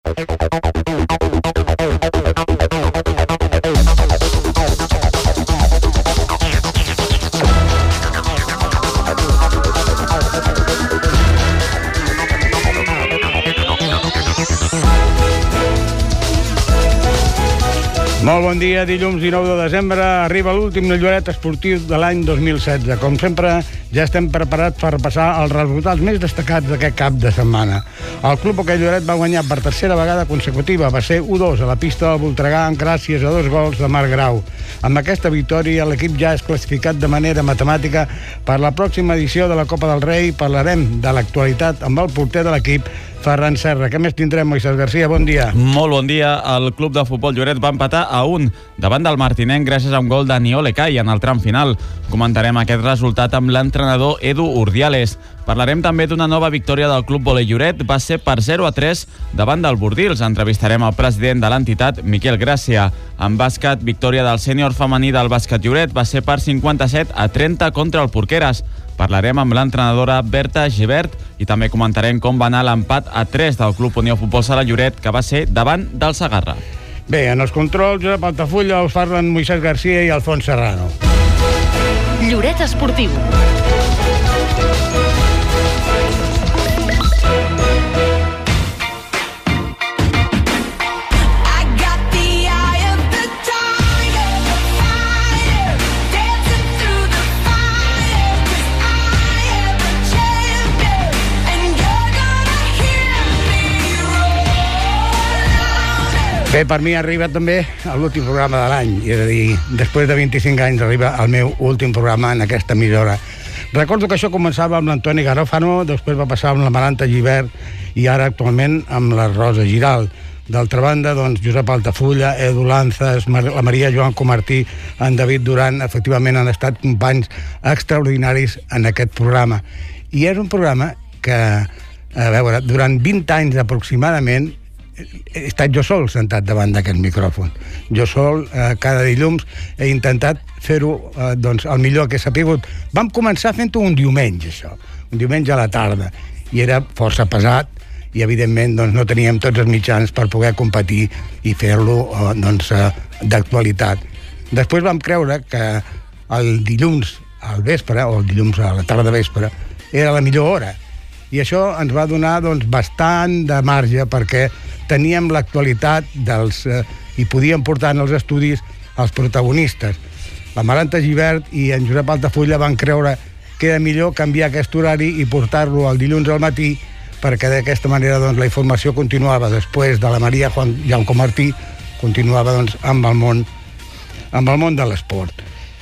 Molt bon dia, dilluns 19 de desembre arriba l'últim Lloret esportiu de l'any 2016. Com sempre, ja estem preparats per passar els resultats més destacats d'aquest cap de setmana. El Club Hoquei Lloret va guanyar per tercera vegada consecutiva, va ser 1-2 a la pista del Voltregà gràcies a 2 gols de Marc Grau. Amb aquesta victòria, l'equip ja és classificat de manera matemàtica per la pròxima edició de la Copa del Rei. Parlarem de l'actualitat amb el porter de l'equip, Ferran Serra. Què més tindrem, Moisés Garcia? Bon dia. Molt bon dia. El Club de Futbol Lloret va empatar a 1 davant del Martinenc gràcies a un gol d'Aniol Ecai en el tram final. Comentarem aquest resultat amb l'entrenador Edu Urdiales. Parlarem també d'una nova victòria del Club Volei Lloret. Va ser per 0-3 davant del Bordils. Entrevistarem el president de l'entitat, Miquel Gràcia. En bàsquet, victòria del sènior femení del bàsquet Lloret. Va ser per 57-30 contra el Porqueres. Parlarem amb l'entrenadora Berta Gibert i també comentarem com va anar l'empat a 3 del Club Unió Futbol Sala Lloret, que va ser davant del Segarra. Bé, en els controls, Josep Altafulla, us parlen Moisés Garcia i Alfons Serrano. Lloret Esportiu. Bé, per mi arriba també l'últim programa de l'any, és a dir, després de 25 anys arriba el meu últim programa en aquesta emissora. Recordo que això començava amb l'Antoni Garofano, després va passar amb la Maranta Gibert i ara actualment amb la Rosa Giral. D'altra banda, doncs, Josep Altafulla, Edu Lanzas, la Maria Joan Comartí, en David Duran, efectivament han estat companys extraordinaris en aquest programa. I és un programa que, a veure, durant 20 anys aproximadament, he estat jo sol sentat davant d'aquest micròfon. Jo sol, cada dilluns, he intentat fer-ho doncs, el millor que he sapigut. Vam començar fent-ho un diumenge, això, un diumenge a la tarda, i era força pesat, i evidentment doncs, no teníem tots els mitjans per poder competir i fer-lo doncs, d'actualitat. Després vam creure que el dilluns al vespre, o el dilluns a la tarda vespre, era la millor hora, i això ens va donar doncs, bastant de marge perquè teníem l'actualitat i podíem portar en els estudis els protagonistes. La Maranta Gibert i en Josep Altafulla van creure que era millor canviar aquest horari i portar-lo el dilluns al matí, perquè d'aquesta manera doncs, la informació continuava després de la Maria Joan Comartí, continuava doncs, amb el món de l'esport.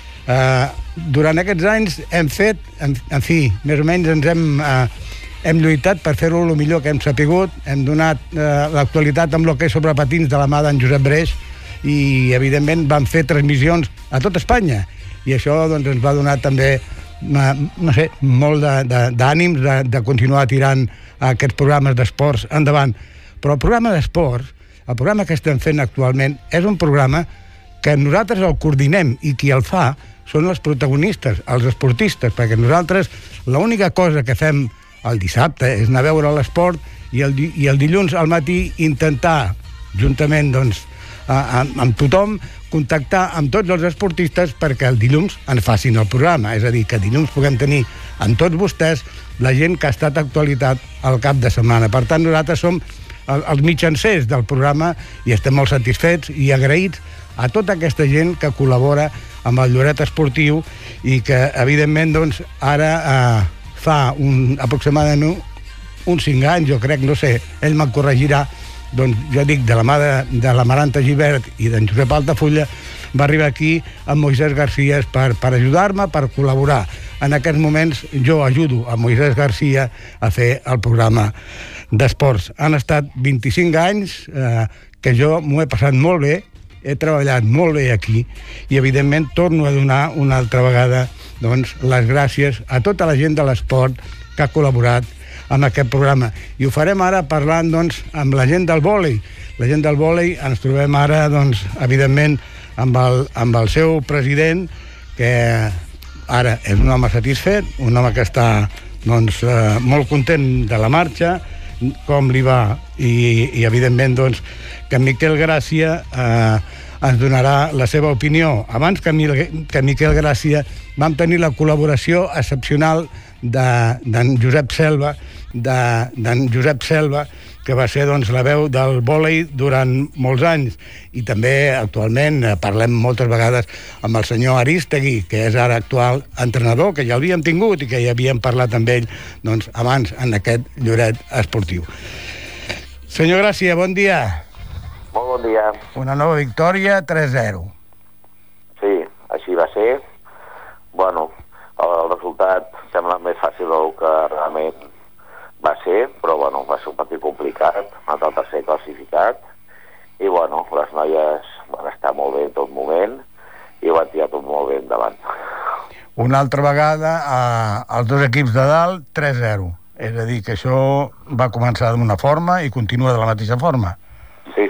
Durant aquests anys hem fet, en fi, més o menys hem lluitat per fer-ho el millor que hem sapigut, hem donat l'actualitat amb l'hoquei sobre patins de la mà d'en Josep Breix i, evidentment, vam fer transmissions a tot Espanya. I això doncs, ens va donar també, no sé, molt d'ànims de continuar tirant aquests programes d'esports endavant. Però el programa d'esports, el programa que estem fent actualment, és un programa que nosaltres el coordinem i qui el fa són els protagonistes, els esportistes, perquè nosaltres l'única cosa que fem el dissabte és anar a veure l'esport i el dilluns al matí intentar, juntament doncs, amb tothom, contactar amb tots els esportistes perquè el dilluns ens facin el programa. És a dir, que dilluns puguem tenir amb tots vostès la gent que ha estat actualitat al cap de setmana. Per tant, nosaltres som els mitjancers del programa i estem molt satisfets i agraïts a tota aquesta gent que col·labora amb el Lloret Esportiu i que, evidentment, doncs, ara fa aproximadament uns 5 anys, jo crec, no sé, ell me'n corregirà, doncs jo dic, de la mà de la Maranta Gibert i d'en Josep Altafulla, va arribar aquí amb Moisés Garcia per ajudar-me, per col·laborar. En aquests moments jo ajudo a Moisés Garcia a fer el programa d'esports. Han estat 25 anys que jo m'ho he passat molt bé, he treballat molt bé aquí i, evidentment, torno a donar una altra vegada doncs, les gràcies a tota la gent de l'esport que ha col·laborat amb aquest programa. I ho farem ara parlant doncs, amb la gent del vòlei. La gent del vòlei ens trobem ara, doncs, evidentment, amb el seu president, que ara és un home satisfet, un home que està doncs, molt content de la marxa, com li va, i evidentment doncs, que Miquel Gràcia ens donarà la seva opinió. Abans que Miquel Gràcia vam tenir la col·laboració excepcional d'en Josep Selva, que va ser doncs, la veu del vòlei durant molts anys, i també actualment parlem moltes vegades amb el senyor Aristegui, que és ara actual entrenador, que ja l'havíem tingut i que ja havíem parlat amb ell doncs, abans en aquest Lloret esportiu. Senyor Gràcia, bon dia. Molt bon dia. Una nova victòria, 3-0. Sí, així va ser. Bueno, el resultat sembla més fàcil del que realment va ser, però bueno, va ser un partit complicat, el tercer classificat, i bueno, les noies van estar molt bé en tot moment i ho van tirar tot molt bé endavant. Una altra vegada, els dos equips de dalt, 3-0. És a dir, que això va començar d'una forma i continua de la mateixa forma. Sí.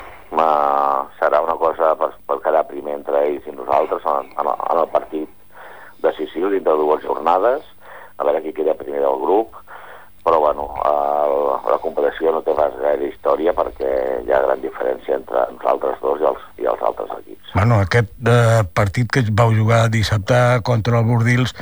Serà una cosa per quedar primer entre ells i nosaltres en el partit decisiu dintre de 2 jornades, a veure qui queda primer del grup, però bueno, la competició no té pas gaire història perquè hi ha gran diferència entre nosaltres dos i els altres equips. Bueno, aquest partit que vau jugar dissabte contra el Bordils,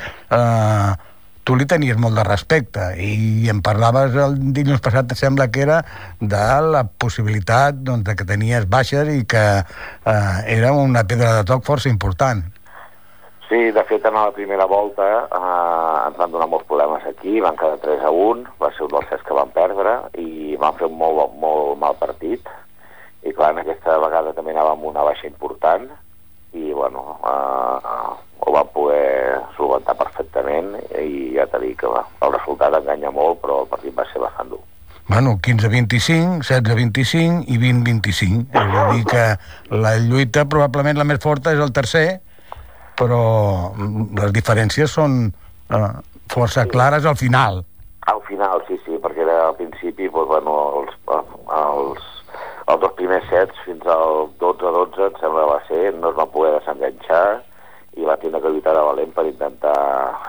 tu li tenies molt de respecte i em parlaves el dilluns passat, sembla que era de la possibilitat doncs, de que tenies baixes i que era una pedra de toc força important. Sí, de fet, en la primera volta ens van donar molts problemes aquí, van quedar 3-1, va ser un dels 6 que van perdre i van fer un molt mal partit. I clar, en aquesta vegada també anàvem amb una baixa important i, bueno, ho van poder solventar perfectament i ja t'he dit que el resultat enganya molt, però el partit va ser bastant dur. Bueno, 15-25, 16-25 i 20-25. És a dir que la lluita probablement la més forta és el tercer, però les diferències són força clares al final. Al final, sí, perquè al principi, doncs, bueno, els 2 primers sets fins al 12-12, em sembla que va ser, no es van poder desenganxar i va tenir que lluitar de valent per intentar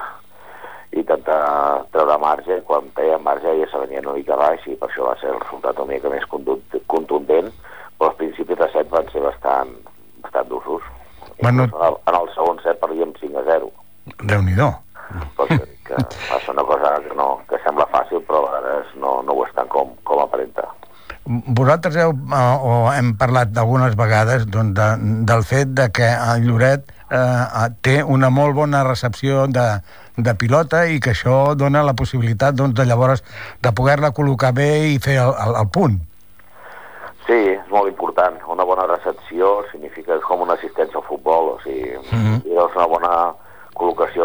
treure marge. Quan feia marge ja se venia una mica baix i per això va ser el resultat una mica més contundent, però els principis de set van ser bastant d'usos. Bueno, en el segon set perdíem 5-0. Déu-n'hi-do. Que va ser una cosa que sembla fàcil, però a vegades no ho és tant com aparenta. Vosaltres hem parlat d'algunes vegades doncs, del fet de que el Lloret té una molt bona recepció de pilota i que això dona la possibilitat doncs, de llavors de poder-la col·locar bé i fer el punt. Sí, és molt important. Una bona recepció significa com una assistència al futbol, o sigui, és una bona col·locació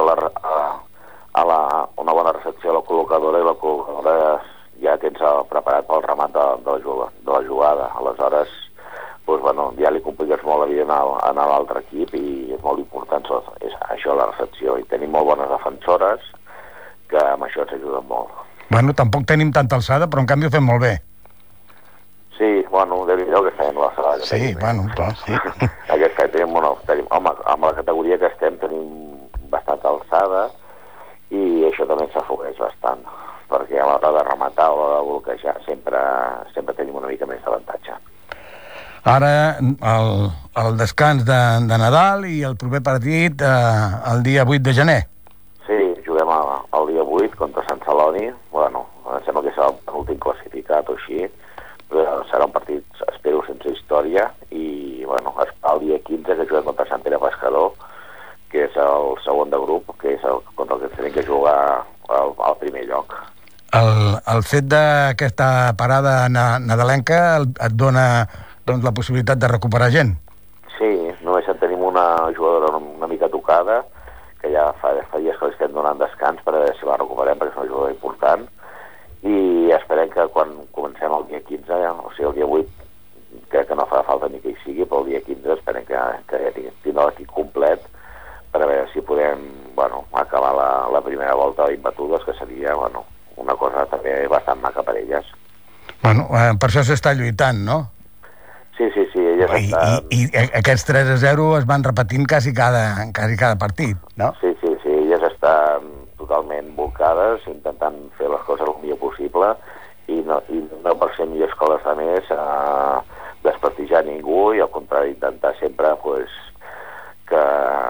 una bona recepció a la col·locadora i la col·locadora ja tens preparat pel remat de la jugada. Aleshores, doncs, bueno, ja li compliques molt la vida a l'altre equip i és molt important és això, la recepció. I tenim molt bones defensores que amb això ens ajuden molt. Bueno, tampoc tenim tanta alçada, però en canvi ho fem molt bé. Sí, bueno, déu-n'hi-do que fem l'alçada. Sí, bueno, clar, sí. Aquest any tenim, home, amb la categoria que estem tenim bastanta alçada i això també s'afogeix bastant, perquè a l'hora de rematar o de bloquejar sempre tenim una mica més d'avantatge. Ara el descans de Nadal i el proper partit el dia 8 de gener. Sí, juguem el dia 8 contra Sant Celoni. Bueno, em sembla que serà l'últim classificat o així, però serà un partit, espero, sense història i, bueno, el dia 15 que juguem contra Sant Pere Pescador, que és el segon de grup, que és contra el que tenim que jugar al primer lloc. El fet d'aquesta parada nadalenca et dona doncs, la possibilitat de recuperar gent? Sí, només en tenim una jugadora una mica tocada, que ja fa dies que li estem donant descans per veure si la recuperem, perquè és una jugadora important, i esperem que quan comencem el dia 15, o sigui el dia 8, crec que no farà falta ni que hi sigui, però el dia 15 esperem que ja tindrà l'equip complet per veure si podem acabar la primera volta d'imbatudes, que seria una cosa també bastant maca per elles. Bueno, per això s'està lluitant, no? Sí, elles estan... I aquests 3-0 es van repetint quasi cada partit, no? Sí, elles estan totalment volcades, intentant fer les coses el millor possible i no per ser millors que les altres desprestigiar ningú, i al contrari intentar sempre pues, que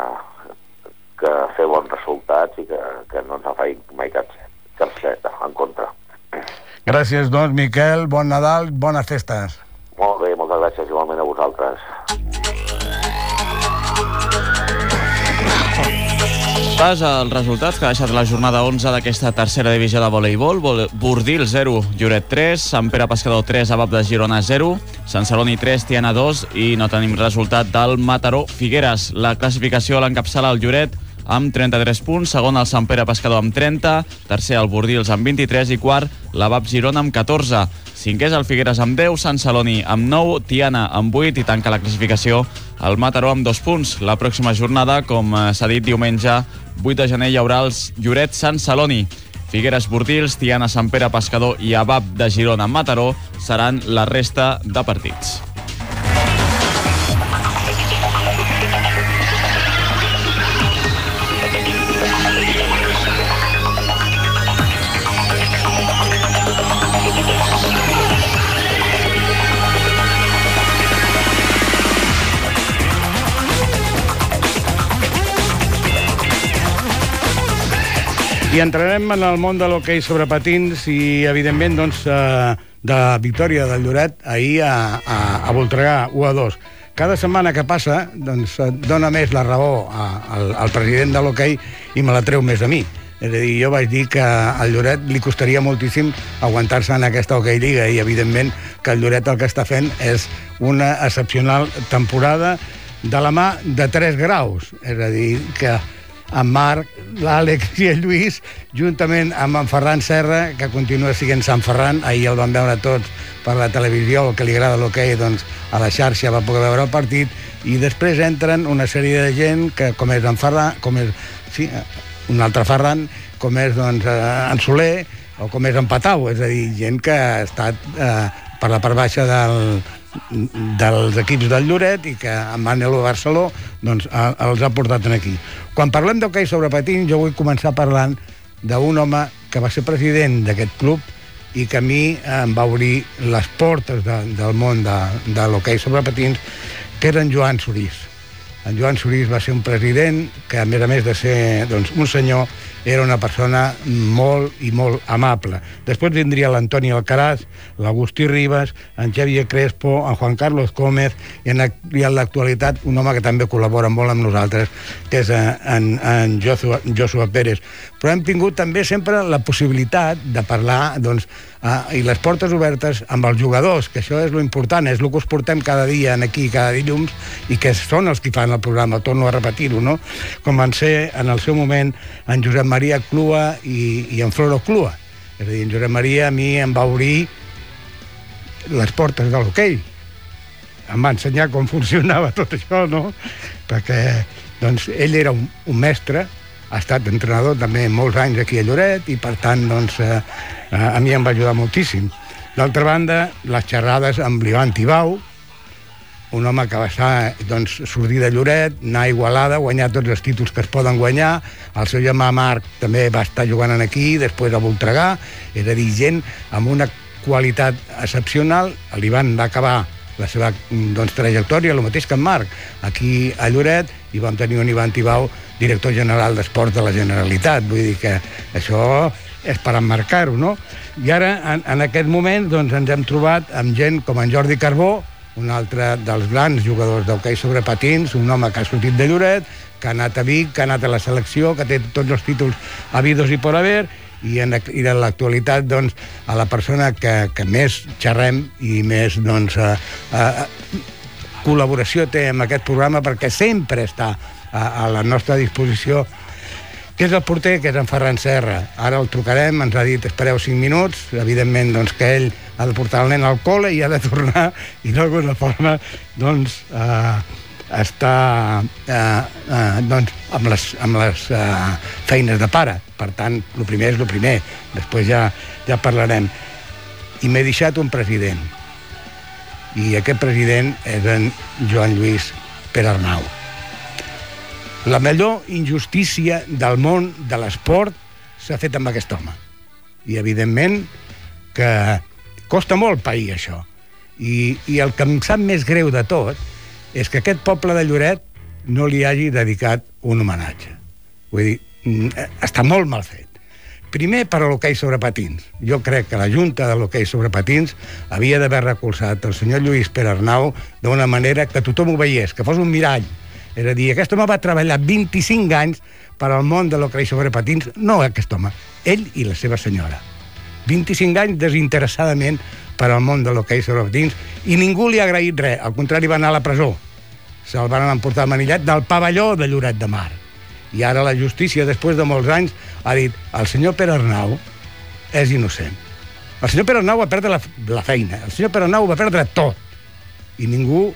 fer bons resultats i que no ens faci mai cap set en contra. Gràcies, doncs, Miquel, bon Nadal, bones festes. Molt bé, moltes gràcies igualment a vosaltres. Pas als resultats que ha deixat la jornada 11 d'aquesta tercera divisió de voleibol. Bordil 0, Lloret 3, Sant Pere Pescador 3, Abab de Girona 0, Sant Celoni 3, Tiana 2 i no tenim resultat del Mataró Figueres. La classificació l'encapçala el Lloret amb 33 punts, segon el Sant Pere Pescador amb 30, tercer el Bordils amb 23 i quart l'Abab Girona amb 14. Cinquè és el Figueres amb 10, Sant Celoni amb 9, Tiana amb 8 i tanca la classificació el Mataró amb 2 punts. La pròxima jornada, com s'ha dit, diumenge 8 de gener hi haurà els Lloret Sant Celoni. Figueres Bordils, Tiana Sant Pere Pescador i Abab de Girona amb Mataró seran la resta de partits. I entrarem en el món de l'hoquei sobre patins i, evidentment, doncs, de la victòria del Lloret ahir a Voltregà, 1-2. Cada setmana que passa, doncs, dona més la raó al president de l'hoquei i me la treu més a mi. És a dir, jo vaig dir que al Lloret li costaria moltíssim aguantar-se en aquesta hoquei lliga i, evidentment, que el Lloret el que està fent és una excepcional temporada de la mà de 3 graus. És a dir, que en Marc, l'Àlex i el Lluís, juntament amb en Ferran Serra, que continua sent Sant Ferran, ahir el van veure tots per la televisió, el que li agrada l'hoquei, doncs a la xarxa va poder veure el partit, i després entren una sèrie de gent, que com és en Ferran, un altre Ferran, com és doncs, en Soler, o com és en Patau, és a dir, gent que ha estat per la part baixa dels equips del Lloret i que en Manelo Barceló doncs, els ha portat aquí. Quan parlem d'hoquei sobre patins, jo vull començar parlant d'un home que va ser president d'aquest club i que a mi em va obrir les portes del món de l'hoquei sobre patins, que era en Joan Sorís. En Joan Sorís va ser un president que, a més de ser doncs, un senyor, era una persona molt i molt amable. Després vindria l'Antoni Alcaraz, l'Agustí Ribas, en Xavier Crespo, en Juan Carlos Gómez i en l'actualitat un home que també col·labora molt amb nosaltres, que és en Joshua Pérez. Però hem tingut també sempre la possibilitat de parlar doncs, i les portes obertes amb els jugadors, que això és lo important, és el que us portem cada dia aquí, cada dilluns, i que són els que fan el programa, torno a repetir-ho, no? Com van ser en el seu moment en Josep Maria Clua i en Floro Clua. És a dir, en Josep Maria a mi em va obrir les portes de l'hoquei. Em va ensenyar com funcionava tot això, no? Perquè doncs, ell era un mestre, ha estat entrenador també molts anys aquí a Lloret i, per tant, doncs, a mi em va ajudar moltíssim. D'altra banda, les xerrades amb l'Ivan Tibau, un home que va doncs, sortir de Lloret, anar a Igualada, guanyar tots els títols que es poden guanyar. El seu germà Marc també va estar jugant aquí, després a Voltregà. És a dir, gent amb una qualitat excepcional. L'Ivan va acabar la seva doncs, trajectòria, el mateix que en Marc, aquí a Lloret, i vam tenir un Ivan Tibau, director general d'Esports de la Generalitat. Vull dir que això és per emmarcar-ho, no? I ara, en aquest moment, doncs, ens hem trobat amb gent com en Jordi Carbó, un altre dels grans jugadors d'hoquei sobre patins, un home que ha sortit de Lloret, que ha anat a Vic, que ha anat a la selecció, que té tots els títols habidos i por haver, i en l'actualitat, doncs, a la persona que més xerrem i més, doncs, col·laboració té amb aquest programa, perquè sempre està a la nostra disposició, que és el porter, que és en Ferran Serra. Ara el trucarem, ens ha dit espereu 5 minuts, evidentment doncs, que ell ha de portar el nen al col·le i ha de tornar, i d'alguna forma doncs, està doncs, amb les feines de pare. Per tant, el primer és el primer, després ja parlarem. I m'he deixat un president, i aquest president és en Joan Lluís Perarnau. La millor injustícia del món de l'esport s'ha fet amb aquest home. I, evidentment, que costa molt pair això. I el que em sap més greu de tot és que aquest poble de Lloret no li hagi dedicat un homenatge. Vull dir, està molt mal fet. Primer, per a l'hoquei sobre patins. Jo crec que la Junta de l'hoquei sobre patins havia d'haver recolzat el senyor Lluís Pere Arnau d'una manera que tothom ho veiés, que fos un mirall. És a dir, aquest home va treballar 25 anys per al món de l'hoquei sobre patins, no aquest home, ell i la seva senyora. 25 anys desinteressadament per al món de l'hoquei sobre patins i ningú li ha agraït res, al contrari va anar a la presó. Se'l van emportar al manillet del pavelló de Lloret de Mar. I ara la justícia, després de molts anys, ha dit el senyor Pere Arnau és innocent. El senyor Pere Arnau va perdre la feina, el senyor Pere Arnau va perdre tot. I ningú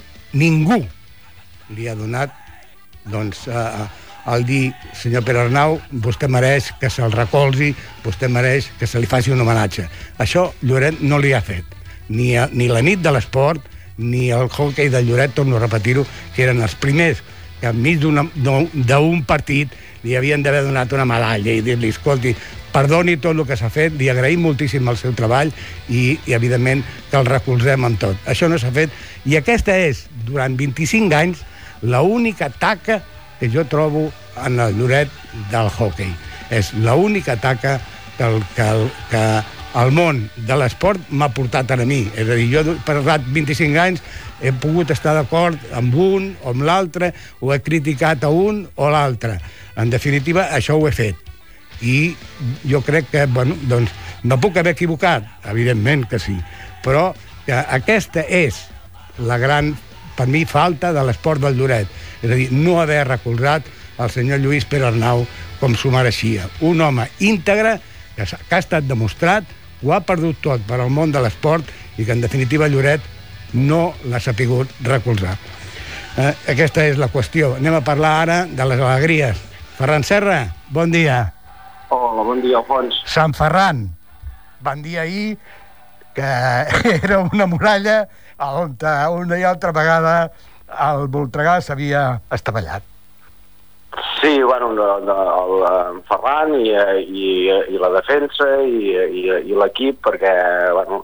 li ha donat doncs, al dir, senyor Pere Arnau, vostè mereix que se'l recolzi, vostè mereix que se li faci un homenatge. Això Lloret no li ha fet. Ni la nit de l'esport, ni el hoquei de Lloret, torno a repetir-ho, que eren els primers que enmig d'un partit li havien d'haver donat una medalla i dir-li, escolti, perdoni tot el que s'ha fet, li agraïm moltíssim el seu treball i evidentment, que el recolzem amb tot. Això no s'ha fet i aquesta és, durant 25 anys, l'única taca que jo trobo en el Lloret del hoquei. És l'única taca que el món de l'esport m'ha portat a mi. És a dir, jo per 25 anys he pogut estar d'acord amb un o amb l'altre, o he criticat a un o l'altre. En definitiva, això ho he fet. I jo crec que, bueno, doncs, me puc haver equivocat? Evidentment que sí. Però que aquesta és la gran, per mi, falta de l'esport del Lloret. És a dir, no haver recolzat el senyor Lluís Pere Arnau com s'ho mereixia. Un home íntegre que ha estat demostrat, ho ha perdut tot per al món de l'esport i que, en definitiva, Lloret no l'ha sapigut recolzar. Aquesta és la qüestió. Anem a parlar ara de les alegries. Ferran Serra, bon dia. Hola, bon dia, Alfons. Sant Ferran, van dir ahir que era una muralla on una i altra vegada el Voltregà s'havia estavellat. Sí, bueno, el Ferran i la defensa i l'equip, perquè, bueno,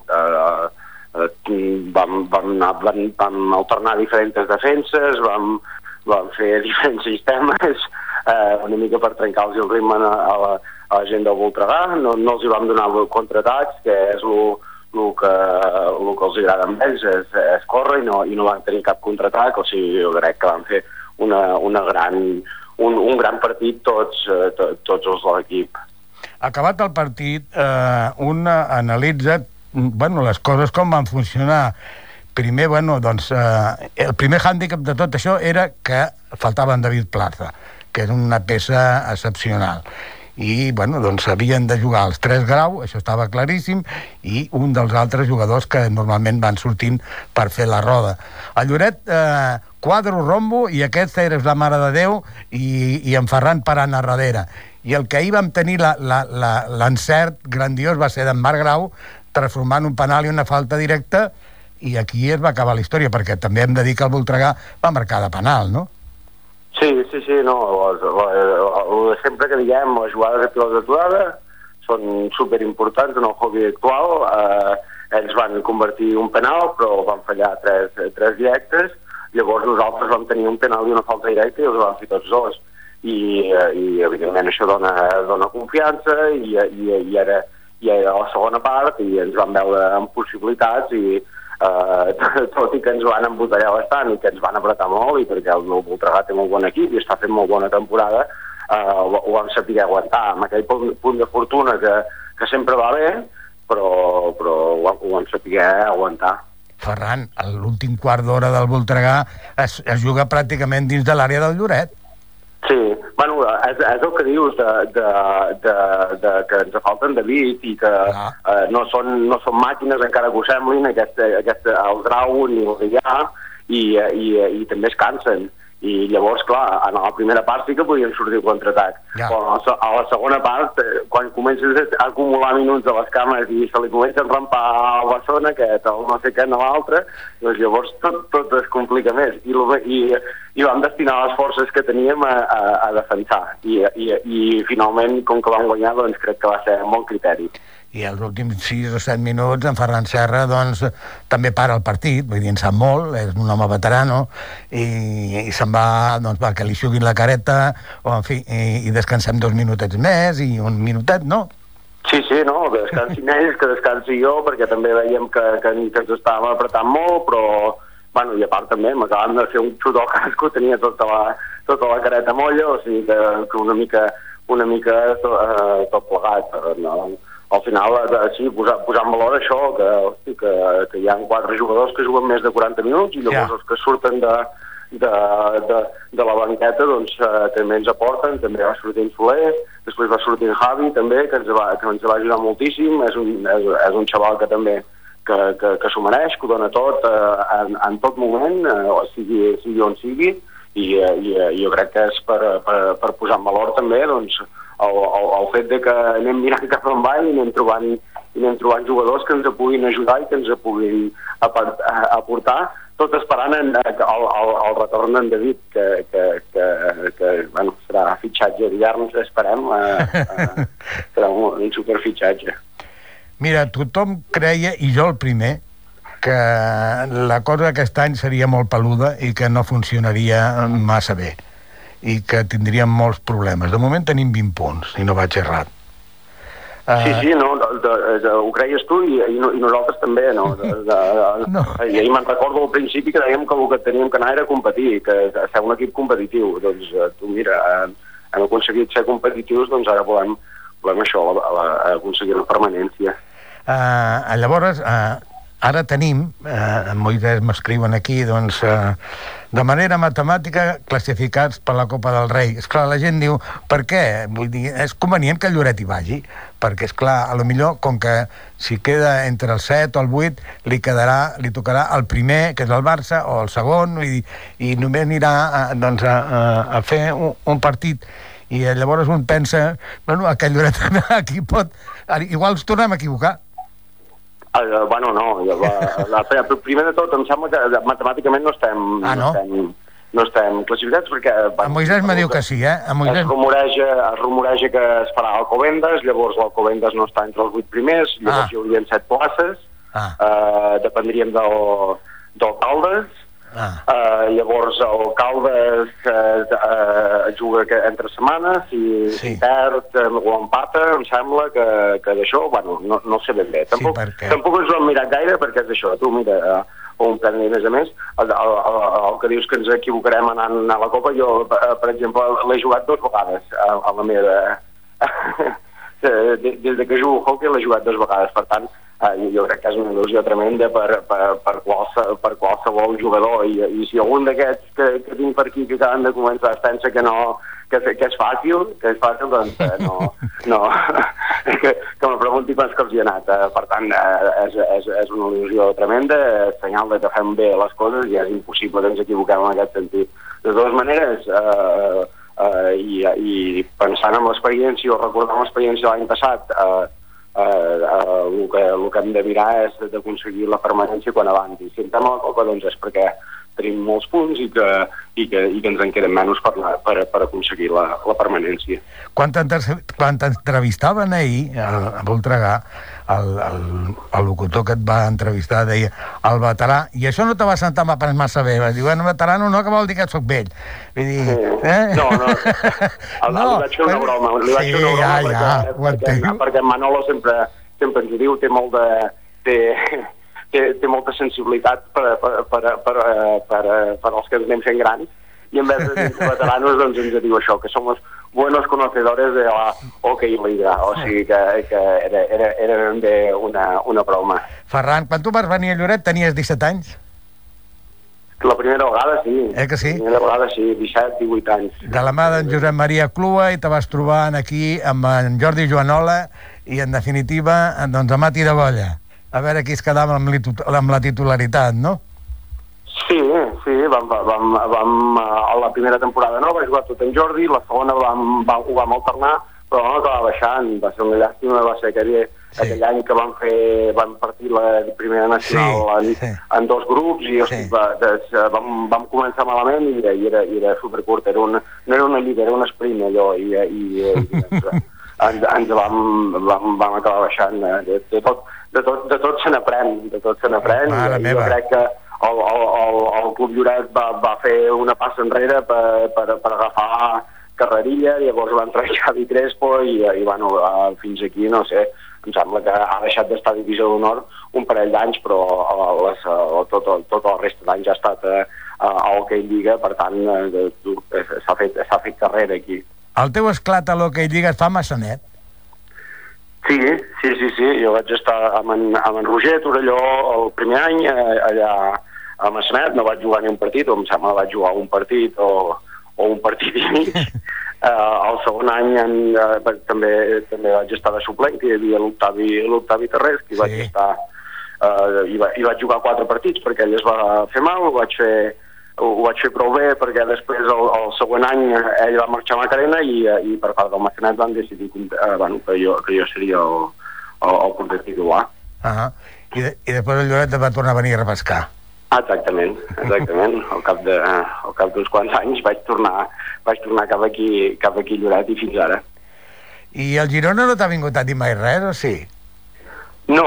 vam alternar diferents defenses, vam fer diferents sistemes, una mica per trencar-los el ritme a la gent del Voltregà. No els hi vam donar contraatacs, que és el que els agrada amb ells, és córrer, i no van tenir cap contraatac. O sigui, jo crec que van fer un gran partit tots els de l'equip. Acabat el partit, un analitza les coses com van funcionar. Primer, el primer hàndicap de tot això era que faltava en David Plaza, que era una peça excepcional. I, havien de jugar els 3 graus, això estava claríssim, i un dels altres jugadors que normalment van sortint per fer la roda. A Lloret, quadro, rombo, i aquesta eres la Mare de Déu, i en Ferran parant a darrere. I el que ahir vam tenir l'encert grandiós va ser d'en Marc Grau, transformant un penal i una falta directa, i aquí es va acabar la història, perquè també hem de dir que el Voltregà va marcar de penal, no? Sí, no, sempre que diguem, les jugades de pilota aturada són superimportants en el hockey actual. Ells van convertir un penal, però van fallar 3 directes. Llavors nosaltres vam tenir un penal i una falta directa i els vam fer tots dos. I evidentment això dona confiança, i ara la segona part i ens vam veure amb possibilitats, i tot i que ens van embotellar bastant i que ens van apretar molt, i perquè el Voltregà té molt bon equip i està fent molt bona temporada, ho vam saber aguantar amb aquell punt de fortuna que sempre va bé, però ho vam saber aguantar. Ferran, l'últim quart d'hora del Voltregà es juga pràcticament dins de l'àrea del Lloret. Sí, és el que dius que ens falten David i que no són màquines, encara que ho semblin, el grau ni el que hi ha, i també es cansen. I llavors, clar, a la primera part sí que podien sortir contraatac. Però a la segona part, quan comences a acumular minuts a les cames i se li comença a rampar al Barcelona, que no sé què, no l'altre, doncs llavors tot es complica més. I vam destinar les forces que teníem a defensar. I finalment, com que vam guanyar, doncs crec que va ser amb bon criteri. i els últims 6 o 7 minuts en Ferran Serra doncs també para el partit, vull dir, en sap molt, és un home veterano i se'n va doncs perquè li xuguin la careta o en fi, i descansem 2 minutets més i un minutet, no? Sí, no, que descansin ells, que descansi jo, perquè també veiem que ens estàvem apretant molt, però, bueno, i a part també m'acaben de fer un xut al casco, tenia tota la careta molla, o sigui que una mica tot plegat, no? Al final, sí, posar en valor això, que hi ha 4 jugadors que juguen més de 40 minuts i llavors els que surten de la banqueta doncs també ens aporten, també va sortir Soler, després va sortir Javi també, que ens va ajudar moltíssim, és un xaval que també que s'ho mereix, que ho dona tot en tot moment, sigui on sigui, i jo crec que és per posar en valor també doncs el fet de que anem mirant cap en avall i anem trobant jugadors que ens puguin ajudar i que ens puguin aportar, tot esperant el retorn d'en David, que bueno, serà fitxatge d'hivern, esperem, serà un superfitxatge. Mira, tothom creia, i jo el primer, que la cosa aquest any seria molt peluda i que no funcionaria massa bé i que tindríem molts problemes. De moment tenim 20 punts, si no vaig errat. Sí, no, ho creies tu i nosaltres també, no? No. I ahir me'n recordo al principi que dèiem que el que teníem que anar era competir, que ser un equip competitiu. Doncs tu mira, hem aconseguit ser competitius, doncs ara volem això, aconseguir la permanència. Llavors, ara tenim, en Moisès m'escriuen aquí, doncs, de manera matemàtica classificats per la Copa del Rei. Esclar, la gent diu, per què? Vull dir, és convenient que el Lloret hi vagi, perquè, esclar, a lo millor, com que si queda entre el 7 o el 8, li tocarà el primer, que és el Barça, o el segon, i només anirà a fer un partit. I llavors un pensa, bueno, aquell Lloret aquí pot... Igual ens tornem a equivocar. Bueno, no. Primer de tot, em sembla que matemàticament no estem classificats perquè... En Moisès me diu que sí, eh? Es rumoreja que es farà Alcobendas, llavors l'Alcobendas no està entre els 8 primers, llavors hi haurien 7 places, dependríem del Caldes, llavors el Caldes juga entre setmanes i perd o empata, em sembla que d'això, bueno, no sé ben bé. Tampoc ens ho hem mirat gaire perquè és això, tu mira, un premi a més, el que dius que ens equivocarem anant a la Copa, jo, per exemple, l'he jugat 2 vegades a la meva... Des que jugo a hockey l'he jugat 2 vegades, per tant, jo crec que és una il·lusió tremenda per qualsevol jugador i si algun d'aquests que tinc per aquí que acaben de començar es pensa que és fàcil, doncs no que me pregunti quants cops hi ha anat. Per tant, és una il·lusió tremenda, és senyal que fem bé les coses i és impossible que ens equivoquem en aquest sentit. De totes maneres, i pensant en l'experiència o recordant l'experiència de l'any passat, el que hem de mirar és d'aconseguir la permanència quan avanti. Si entrem a la Copa, doncs és perquè tenim molts punts i que ens en queden menys per aconseguir la permanència. Quan t'entrevistaven ahir a Voltregà, el locutor que et va entrevistar deia el veterà, i això no te va sentar massa bé, va dir, bueno, veterà no, que vol dir que soc vell. Vull dir, No, li vaig fer una broma, perquè Manolo sempre ens ho diu, té molta sensibilitat per als que ens anem fent grans, i en vez de veteranos doncs ens diu això, que som buenos conocedores de la hockey liga, o sigui que era ben bé una broma. Ferran, quan tu vas venir a Lloret tenies 17 anys? La primera vegada sí. Que sí? La primera vegada sí, 17, 18 anys. De la mà d'en Josep Maria Clua i te vas trobar aquí amb en Jordi Joanola i en definitiva doncs a Mati de Golla. A veure qui es quedava amb la titularitat, no? Sí, a la primera temporada no, va jugar tot en Jordi, la segona ho vam alternar, però vam acabar baixant, va ser una llàstima, va ser aquell any que vam partir la primera nacional en 2 grups i vam començar malament i era supercurt, no era una lliga, era un sprint allò, i ens vam acabar baixant. De tot se n'aprèn, Jo crec que el Club Lloret va fer una passa enrere per agafar carrerilla, llavors va entrar Xavi Crespo i bueno, fins aquí, no sé, em sembla que ha deixat d'estar a Divisió d'Honor un parell d'anys, però tot el resta d'anys ha estat a Hockey Lliga, per tant s'ha fet carrera aquí. El teu esclat a l'Hockey Lliga es fa a Massanet? Sí, jo vaig estar amb en Roger Torelló el primer any allà a Massanet, no vaig jugar ni un partit, o em sembla que vaig jugar un partit o un partit i mig. El segon any també vaig estar de suplent, que hi havia l'Octavi Terrés, que hi vaig estar i vaig jugar 4 partits perquè ell es va fer mal, ho vaig fer prou bé perquè després el següent any ell va marxar a Macarena i per part del Massanet van decidir que jo seria el porter titular. I després el Lloret va tornar a venir a repescar. Exactament. Al cap d'uns quants anys vaig tornar cap aquí Lloret i fins ara. I el Girona no t'ha vingut a dir mai res, o sí? No.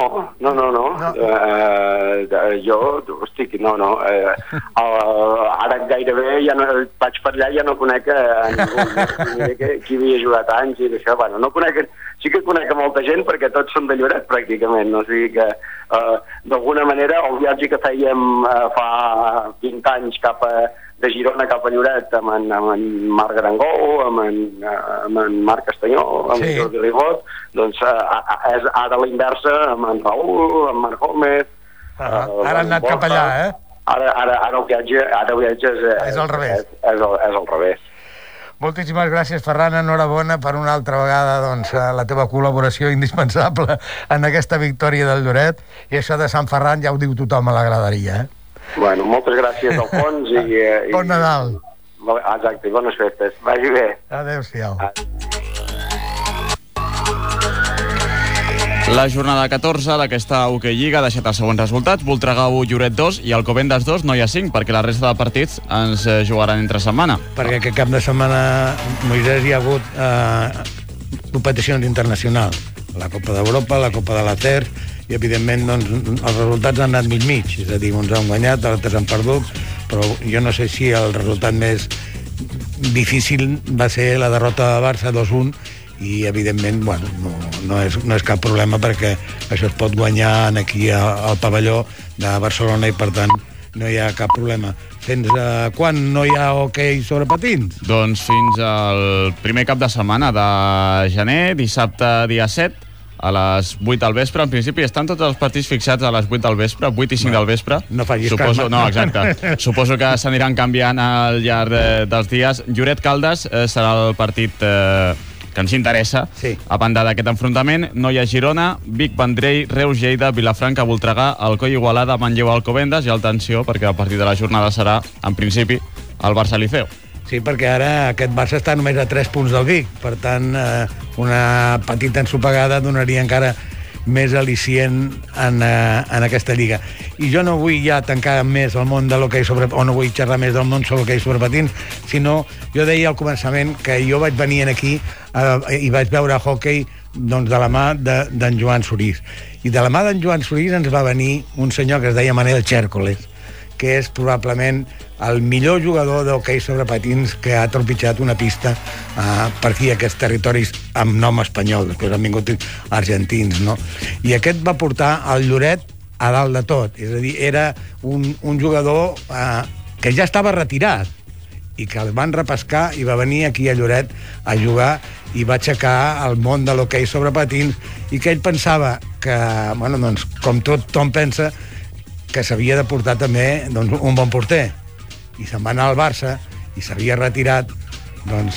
Ara gairebé ja no vaig per allà, ja no conec a ningú qui havia jugat anys i d'això. Bueno, no conec, sí que conec a molta gent perquè tots són de Lloret pràcticament, no? O sigui que d'alguna manera el viatge que fèiem fa 20 anys de Girona cap a Lloret amb en Marc Garangó, amb en Marc Castanyó, amb Jordi Ribot, doncs és ara la inversa amb en Raül, amb Marc Gómez. Ara han anat cap allà, eh? Ara el viatge és al revés. És al revés. Moltíssimes gràcies, Ferran, enhorabona per una altra vegada la teva col·laboració indispensable en aquesta victòria del Lloret, i això de Sant Ferran ja ho diu tothom a la graderia, Bueno, moltes gràcies, Alfons, i Bon Nadal. Exacte, i bones festes. Vagi bé. Adéu-siau. La jornada 14 d'aquesta Hockey Lliga ha deixat els següents resultats: Voltregà 1, Lloret 2 i Alcobendas 2, no hi ha 5, perquè la resta de partits ens jugaran entre setmana. Perquè aquest cap de setmana, Moisès, hi ha hagut competicions internacionals. La Copa d'Europa, la Copa de la CER, i evidentment doncs, els resultats han anat mig, és a dir, uns han guanyat, altres han perdut, però jo no sé si el resultat més difícil va ser la derrota de Barça 2-1, i evidentment no és cap problema perquè això es pot guanyar aquí al pavelló de Barcelona i per tant no hi ha cap problema. Fins quan no hi ha hoquei sobre patins? Doncs fins al primer cap de setmana de gener, dissabte dia 7, a les 8 del vespre. En principi estan tots els partits fixats a les 8 del vespre, 8 i 5 del vespre. No facis cas. No, exacte. Suposo que s'aniran canviant al llarg dels dies. Lloret-Caldes serà el partit que ens interessa, a banda d'aquest enfrontament. No hi ha Girona, Vic, Vendrell, Reus, Lleida, Vilafranca, Voltregà, Alcoi, Igualada, Manlleu, Alcobendas, i atenció, perquè el partit de la jornada serà, en principi, el Barça-Liceo. Sí, perquè ara aquest Barça està només a 3 punts del Vic, per tant, una petita ensopegada donaria encara més al·licient en aquesta lliga. I jo no vull ja tancar més el món de l'hoquei o no vull xerrar més del món sobre l'hoquei sobre patins, sinó, jo deia al començament que jo vaig venir aquí i vaig veure hoquei doncs, de la mà d'en Joan Sorís. I de la mà d'en Joan Sorís ens va venir un senyor que es deia Manel Chércoles, que és probablement el millor jugador d'hoquei sobre patins que ha trepitjat una pista per aquí, aquests territoris amb nom espanyol. Després han vingut argentins, no? I aquest va portar el Lloret a dalt de tot. És a dir, era un jugador que ja estava retirat i que el van repescar i va venir aquí a Lloret a jugar i va aixecar el món de l'hoquei sobre patins, i que ell pensava que, bueno, doncs, com tothom pensa, que s'havia de portar també doncs, un bon porter. I se'n va anar al Barça i s'havia retirat doncs,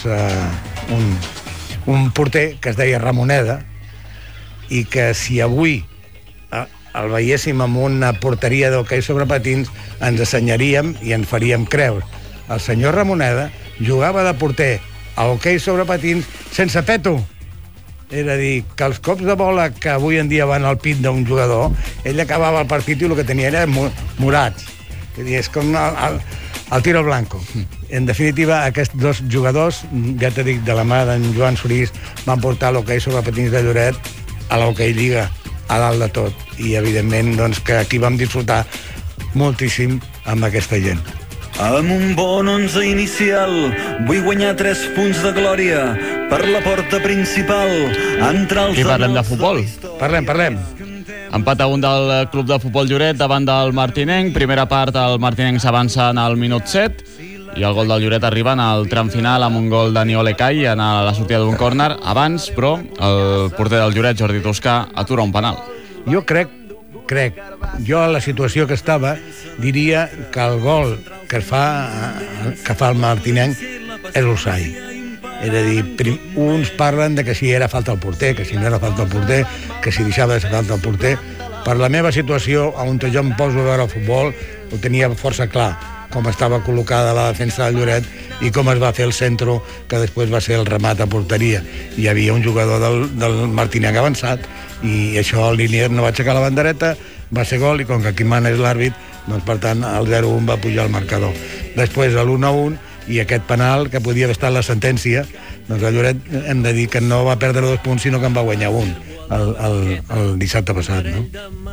un porter que es deia Ramoneda, i que si avui el veiéssim amb una porteria d'hoquei sobre patins ens assenyaríem i ens faríem creus. El senyor Ramoneda jugava de porter a hoquei sobre patins sense peto. És a dir, que els cops de bola que avui en dia van al pit d'un jugador, ell acabava el partit i el que tenia era morats. És com el tiro blanco. En definitiva, aquests dos jugadors, ja t'he dit, de la mà d'en Joan Sorís, van portar l'hoquei sobre patins de Lloret a l'hoquei Lliga, a dalt de tot. I, evidentment, doncs, que aquí vam disfrutar moltíssim amb aquesta gent. Amb un bon 11 inicial vull guanyar 3 punts de glòria per la porta principal entre els... I parlem de futbol. Parlem. Empat a 1 del Club de Futbol Lloret davant del Martinenc. Primera part, el Martinenc s'avança en el minut 7 i el gol del Lloret arriba en el tram final amb un gol de Niole Cai en la sortida d'un córner. Abans, però, el porter del Lloret, Jordi Toscà, atura un penal. Jo crec, jo a la situació que estava, diria que el gol que fa el Martinenc és offside. És a dir, uns parlen de que si era falta al porter, que si no era falta al porter, que si deixava de ser falta al porter. Per la meva situació, on jo em poso a veure el futbol, ho tenia força clar, com estava col·locada la defensa del Lloret i com es va fer el centro, que després va ser el remat a porteria. Hi havia un jugador del Martinenc avançat i això el Linier no va aixecar la bandereta, va ser gol i com que aquí mana és l'àrbit, doncs per tant el 0-1 va pujar al marcador. Després l'1-1 i aquest penal, que podia haver estat la sentència, doncs el Lloret hem de dir que no va perdre 2 punts, sinó que en va guanyar un el dissabte passat, no?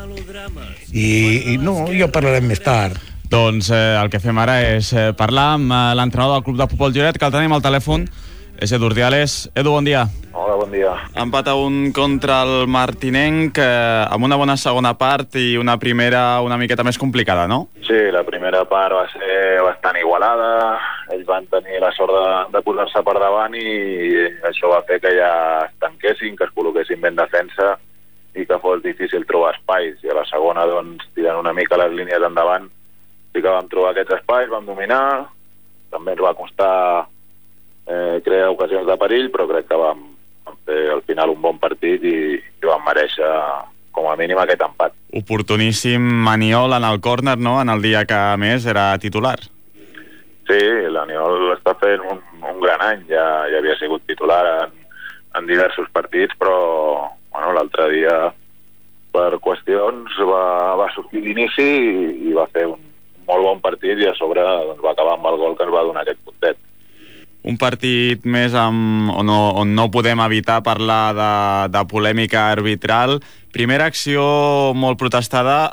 I no, jo parlarem més tard. Doncs el que fem ara és parlar amb l'entrenador del Club de Futbol Lloret, que el tenim al telèfon, és Edu Urdiales. Edu, bon dia. Hola, bon dia. Empat a 1 contra el Martinenc, amb una bona segona part i una primera una miqueta més complicada, no? Sí, la primera part va ser bastant igualada. Ells van tenir la sort de posar-se per davant i això va fer que ja es tanquessin, que es col·loquessin ben defensa i que fos difícil trobar espais. I a la segona, doncs, tirant una mica les línies endavant, sí que vam trobar aquests espais, vam dominar, també ens va costar crear ocasions de perill, però crec que vam fer al final un bon partit i vam mereixer com a mínim aquest empat. Oportuníssim Maniol en el córner, no?, en el dia que a més era titular. Sí, l'Aniol està fent un gran any, ja havia sigut titular en diversos partits, però bueno, l'altre dia per qüestions va sortir d'inici i va fer un molt bon partit i a sobre doncs, va acabar amb el gol que ens va donar aquest puntet. Un partit més on no podem evitar parlar de polèmica arbitral. Primera acció molt protestada,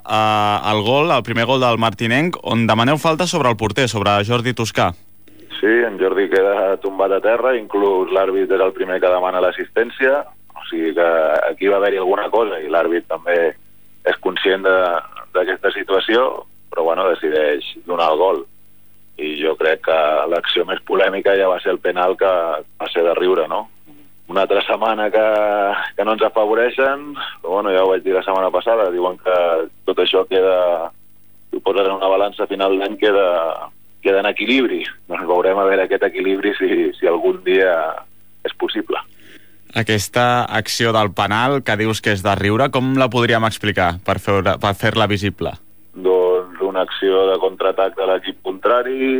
el primer gol del Martinenc, on demaneu falta sobre el porter, sobre Jordi Toscà. Sí, en Jordi queda tombat a terra, inclús l'àrbit és el primer que demana l'assistència, o sigui que aquí va haver-hi alguna cosa i l'àrbit també és conscient d'aquesta situació, però bueno, decideix donar el gol. I jo crec que l'acció més polèmica ja va ser el penal, que va ser de riure, no? Una altra setmana que no ens afavoreixen, però bueno, ja ho vaig dir la setmana passada, diuen que tot això queda, si ho poses en una balança a final d'any, queda en equilibri. Doncs veurem a veure aquest equilibri si algun dia és possible. Aquesta acció del penal, que dius que és de riure, com la podríem explicar per fer-la visible? Doncs una acció de contraatac de l'equip contrari,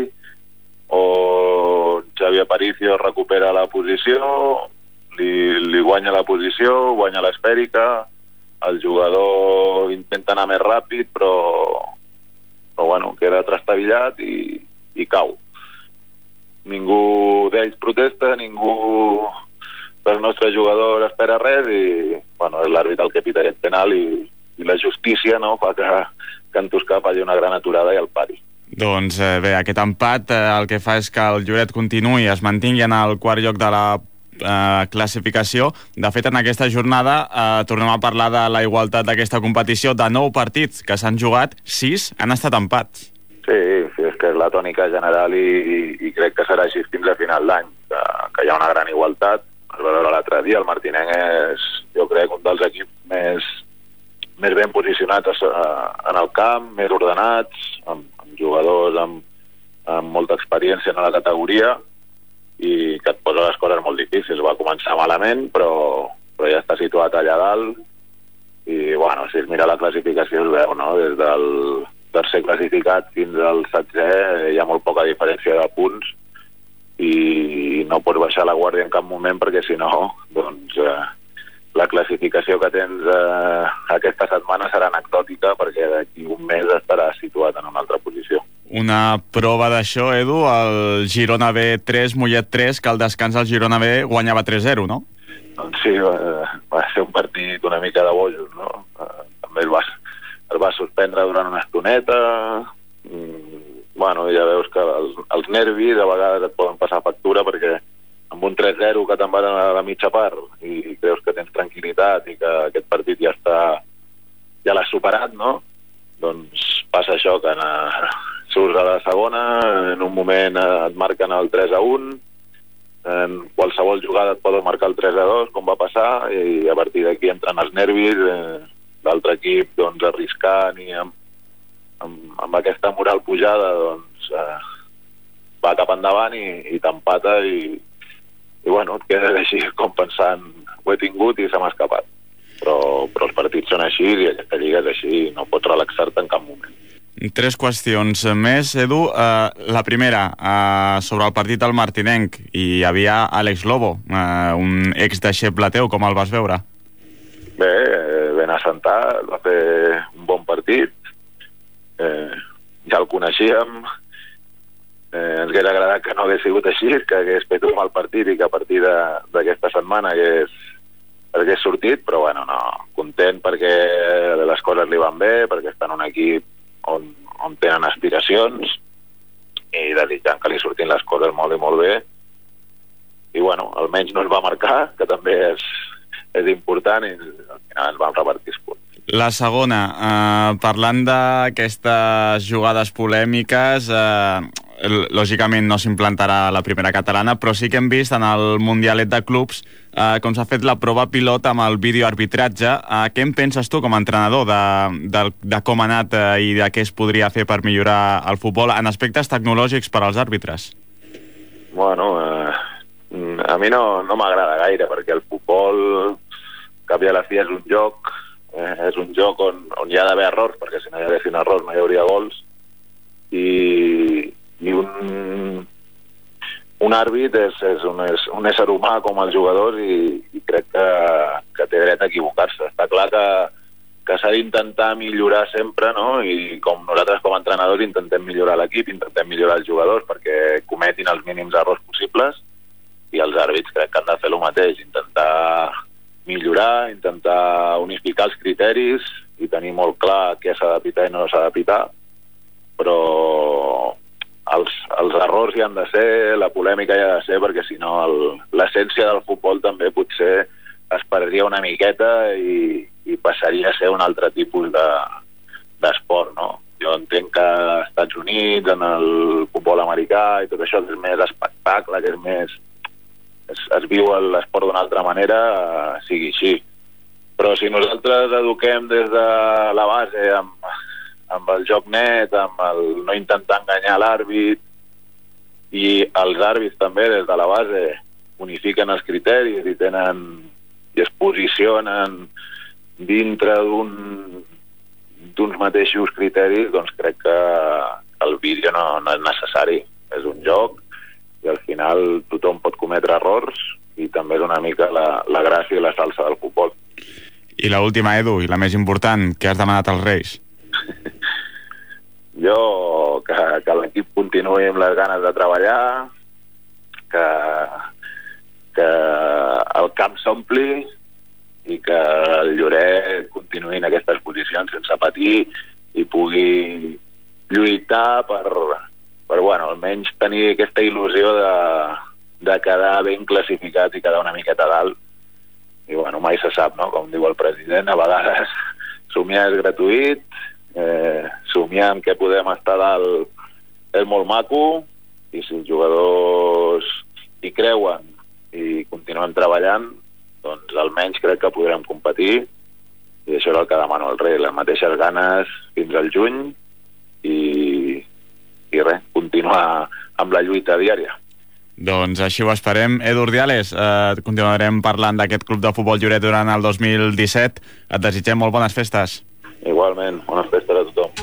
o Xavi Aparicio recupera la posició, li guanya la posició, guanya l'esfèrica, el jugador intenta anar més ràpid, però bueno, queda trastabillat i cau. Ningú d'ells protesta, ningú del nostre jugador espera res i bueno, és l'àrbit el que pita aquest penal i la justícia, no?, fa que en Toscà faci una gran aturada i el pari. Doncs bé, aquest empat el que fa és que el Lloret continuï, es mantingui en el quart lloc de la classificació. De fet, en aquesta jornada tornem a parlar de la igualtat d'aquesta competició. De 9 partits que s'han jugat, 6 han estat empats. Sí, és que és la tònica general i crec que serà així fins a final d'any, que hi ha una gran igualtat. Es va veure l'altre dia, el Martinenc és, jo crec, un dels equips més ben posicionats en el camp, més ordenats, amb jugadors amb molta experiència en la categoria i que et posa les coses molt difícils. Va començar malament, però ja està situat allà dalt i, bueno, si es mira la classificació es veu, no?, des del tercer classificat fins al 7è hi ha molt poca diferència de punts i no pots baixar la guàrdia en cap moment perquè si no, doncs la classificació que tens aquesta setmana serà anecdòtica perquè d'aquí un mes estarà situat en una altra posició. Una prova d'això, Edu, el Girona B3, Mollet 3, que al descans el Girona B guanyava 3-0, no? Doncs sí, va ser un partit una mica de bojos, no? També el va suspendre durant una estoneta. Bueno, ja veus que els nervis a vegades et poden passar factura, perquè amb un 3-0 que te'n van a la mitja part i creus que tens tranquil·litat i que aquest partit ja l'has superat, no? Doncs passa això, que surts a la segona, en un moment et marquen el 3-1, en qualsevol jugada et poden marcar el 3-2, com va passar, i a partir d'aquí entren els nervis, l'altre equip doncs, arriscant i amb aquesta moral pujada doncs, va cap endavant i t'empata i bueno, et quedes així com pensant ho he tingut i se m'ha escapat. Però els partits són així i aquesta lliga és així, no pots relaxar-te en cap moment. 3 qüestions més, Edu. La primera, sobre el partit del Martinenc. Hi havia Àlex Lobo, un ex-deixeble teu, com el vas veure? Bé, ben assentat, va fer un bon partit. Ja el coneixíem. Ens hauria agradat que no hagués sigut així, que hagués fet un mal partit i que a partir d'aquesta setmana hagués sortit, però bueno, no, content perquè les coses li van bé, perquè està en un equip on tenen aspiracions i desitjant que li surtin les coses molt i molt bé. I bueno, almenys no es va marcar, que també és important, i al final ens vam repartir els punts. La segona, parlant d'aquestes jugades polèmiques, lògicament no s'implantarà la primera catalana, però sí que hem vist en el Mundialet de Clubs com s'ha fet la prova pilot amb el videoarbitratge. Què en penses tu com a entrenador de com ha anat i de què es podria fer per millorar el futbol en aspectes tecnològics per als àrbitres? Bueno, a mi no m'agrada gaire, perquè el futbol, cap i a la fi, és un joc on hi ha d'haver errors, perquè si no hi haguessin errors no hi hauria gols, i un àrbit és un ésser humà com els jugadors i crec que té dret a equivocar-se. Està clar que s'ha d'intentar millorar sempre, no? I com nosaltres com a entrenadors intentem millorar l'equip, intentem millorar els jugadors perquè cometin els mínims errors possibles, i els àrbits crec que han de fer el mateix, intentar millorar, intentar unificar els criteris i tenir molt clar què s'ha de pitar i no s'ha de pitar, però els errors hi han de ser, la polèmica hi ha de ser, perquè si no l'essència del futbol també potser es perdria una miqueta i passaria a ser un altre tipus d'esport, no? Jo entenc que als Estats Units, en el futbol americà i tot això, que és més espectacle, que és més es viu l'esport d'una altra manera, sigui així. Però si nosaltres eduquem des de la base amb el joc net, amb el no intentar enganyar l'àrbit, i els àrbits també des de la base unifiquen els criteris i es posicionen dintre d'uns mateixos criteris, doncs crec que el vídeo no és necessari. És un joc i al final tothom pot cometre errors i també és una mica la gràcia i la salsa del futbol. I l'última, Edu, i la més important, què has demanat als Reis? Jo que l'equip continuï amb les ganes de treballar, que el camp s'ompli i que el Lloret continuï en aquestes posicions sense patir i pugui lluitar per bueno, almenys tenir aquesta il·lusió de quedar ben classificat i quedar una miqueta dalt. I bueno, mai se sap, no? Com diu el president, a vegades somiar és gratuït, somiar amb què podem estar dalt és molt maco, i si els jugadors hi creuen i continuem treballant, doncs almenys crec que podrem competir, i això és el que demano al Rei, les mateixes ganes fins al juny i res, continuar amb la lluita diària. Doncs així ho esperem. Edu Urdiales, continuarem parlant d'aquest club de futbol Lloret durant el 2017. Et desitgem molt bones festes. Igualment, bones festes a tothom.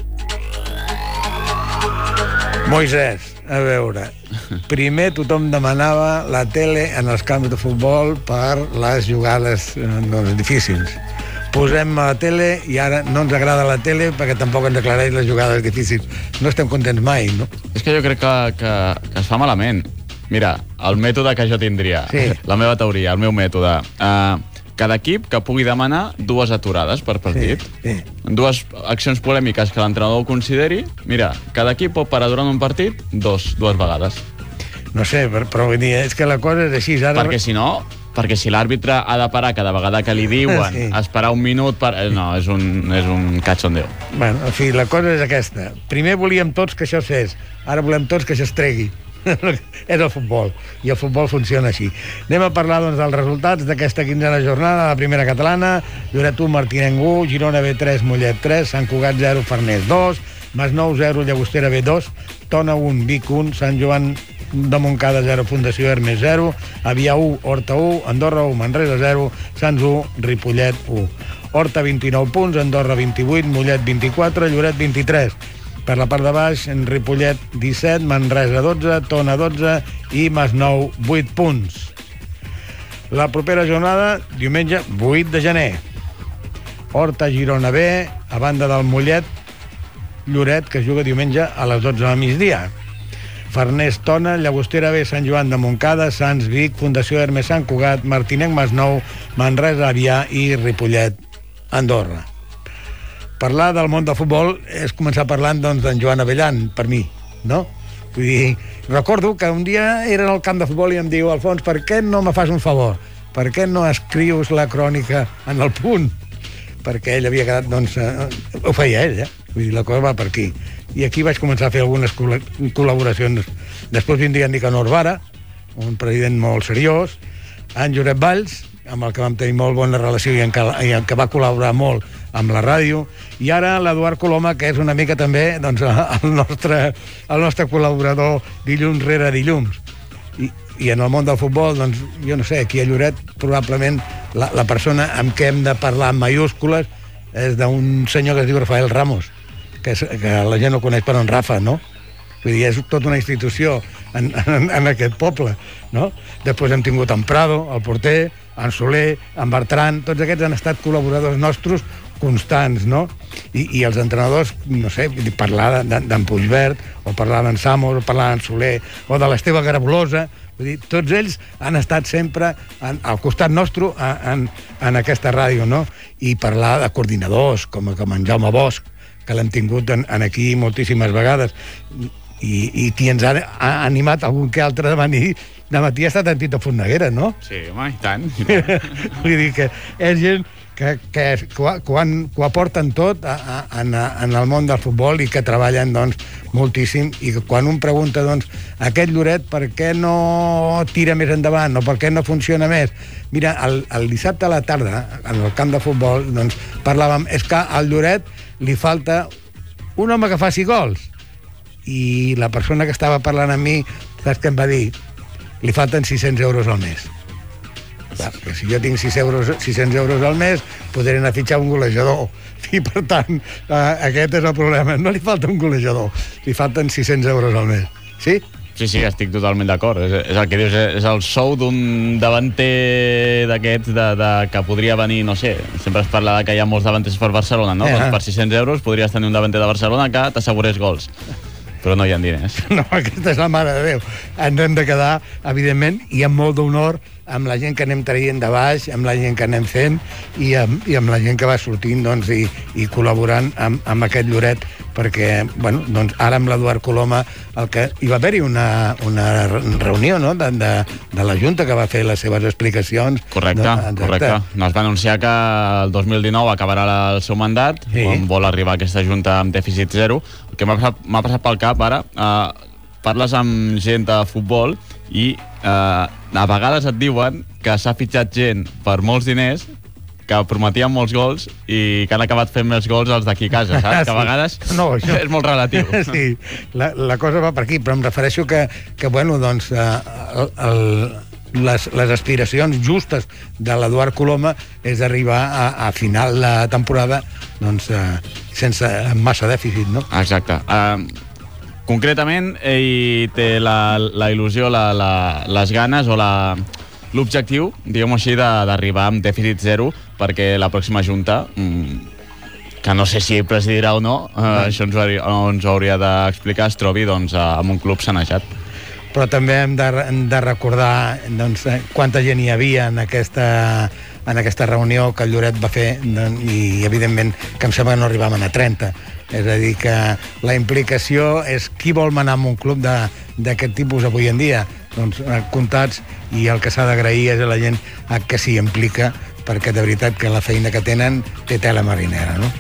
Moisès, a veure, primer tothom demanava la tele en els camps de futbol per les jugades difícils. posem a la tele i ara no ens agrada la tele perquè tampoc ens aclareix les jugades difícils. No estem contents mai, no? És que jo crec que es fa malament. Mira, el mètode que jo tindria, la meva teoria, el meu mètode... cada equip que pugui demanar 2 aturades per partit. Dues accions polèmiques que l'entrenador consideri. Mira, cada equip pot parar durant un partit dues vegades. No sé, però vull dir, és que la cosa és així. Ara... Perquè si l'àrbitre ha de parar cada vegada que li diuen esperar un minut... No, és un cachondeo. Bueno, en fi, la cosa és aquesta. Primer volíem tots que això es fes, ara volem tots que això es tregui. És el futbol, i el futbol funciona així. Anem a parlar, doncs, dels resultats d'aquesta 15a jornada de la primera catalana. Lloret 1, Martinenc 1, Girona B3, Mollet 3, Sant Cugat 0, Farners 2, Masnou 0, Llagostera B2, Tona 1, Vic 1, Sant Joan de Montcada 0, Fundació Hermes 0, Avià 1, Horta 1, Andorra 1, Manresa 0, Sants 1, Ripollet 1. Horta 29 punts, Andorra 28, Mollet 24, Lloret 23. Per la part de baix, en Ripollet 17, Manresa 12, Tona 12 i Masnou 8 punts. La propera jornada, diumenge 8 de gener. Horta Girona B, a banda del Mollet, Lloret, que es juga diumenge a les 12 del migdia. Farners Tona, Llagostera B, Sant Joan de Montcada, Sants Vic, Fundació Hermes Sant Cugat, Martinenc Masnou, Manresa Avià i Ripollet Andorra. Parlar del món del futbol és començar parlant, doncs, d'en Joan Avellan, per mi, no? Vull dir, recordo que un dia era al camp de futbol i em diu, Alfons, per què no me fas un favor? Per què no escrius la crònica en el Punt? Perquè ell havia quedat, doncs... ho feia ell, Vull dir, la cosa va per aquí. I aquí vaig començar a fer algunes col·laboracions. Després vindria en Nicanor Vara, un president molt seriós, en Josep Valls, amb el que vam tenir molt bona relació i en què va col·laborar molt amb la ràdio, i ara l'Eduard Coloma, que és una mica també, doncs, el nostre col·laborador dilluns rere dilluns. I en el món del futbol, doncs, jo no sé, aquí a Lloret probablement la persona amb què hem de parlar en mayúscules és d'un senyor que es diu Rafael Ramos, que la gent no coneix per en Rafa, no? Vull dir, és tota una institució en aquest poble, no? Després hem tingut en Prado, el porter, en Soler, en Bertran, tots aquests han estat col·laboradors nostres constants, no? I els entrenadors, no sé, parlar d'en Puigverd, o parlar d'en Samos, o parlar d'en Soler, o de l'Esteve Garabolosa, vull dir, tots ells han estat sempre al costat nostre en aquesta ràdio, no? I parlar de coordinadors, com en Jaume Bosch, que l'hem tingut aquí moltíssimes vegades, i qui ens ha animat algun que altre de venir de matí ha estat en Tito Forneguera, no? Sí, home, i tant. Vull dir que és gent que ho aporten tot en el món del futbol i que treballen, doncs, moltíssim, i que quan un pregunta, doncs, aquest Lloret per què no tira més endavant o per què no funciona més? Mira, el dissabte a la tarda, en el camp de futbol, doncs, parlàvem, és que al Lloret li falta un home que faci gols. I la persona que estava parlant amb mi, saps què em va dir? Li falten 600 euros al mes. Clar, si jo tinc 600 euros al mes, podré anar a fitxar un golejador. I, per tant, aquest és el problema. No li falta un golejador, li falten 600 euros al mes. Sí? Sí, estic totalment d'acord. És el que dius, és el sou d'un davanter d'aquests que podria venir, no sé, sempre es parla que hi ha molts davanters per Barcelona, no? Doncs per 600 euros podries tenir un davanter de Barcelona que t'assegurés gols. Però no hi ha diners. No, aquesta és la mare de Déu. Ens hem de quedar, evidentment, i amb molt d'honor, amb la gent que anem traient de baix, amb la gent que anem fent i amb la gent que va sortint, doncs, i col·laborant amb aquest Lloret, perquè, bueno, doncs, ara amb l'Eduard Coloma hi va haver-hi una reunió, no?, de la Junta que va fer les seves explicacions. Correcte. No, es va anunciar que el 2019 acabarà el seu mandat, on vol arribar aquesta Junta amb dèficit zero. El que m'ha passat pel cap ara, parles amb gent de futbol i a vegades et diuen que s'ha fitxat gent per molts diners, que prometien molts gols i que han acabat fent més gols els d'aquí a casa, saps? Que a vegades és molt relatiu. Sí, la cosa va per aquí, però em refereixo que bueno, doncs, les aspiracions justes de l'Eduard Coloma és d'arribar a final de temporada, doncs, sense massa dèficit, no? Exacte. Concretament, ell té la il·lusió, les ganes o l'objectiu, diguem-ho així, d'arribar amb dèficit zero, perquè la pròxima junta, que no sé si presidirà o no, això ens ho hauria d'explicar, es trobi doncs, amb un club sanejat. Però també hem de recordar doncs, quanta gent hi havia en aquesta reunió que el Lloret va fer, i evidentment que em sembla que no arribaven a 30. És a dir, que la implicació és qui vol manar en un club d'aquest tipus avui en dia. Doncs comptats, i el que s'ha d'agrair és a la gent que s'hi implica, perquè de veritat que la feina que tenen té tela marinera, no?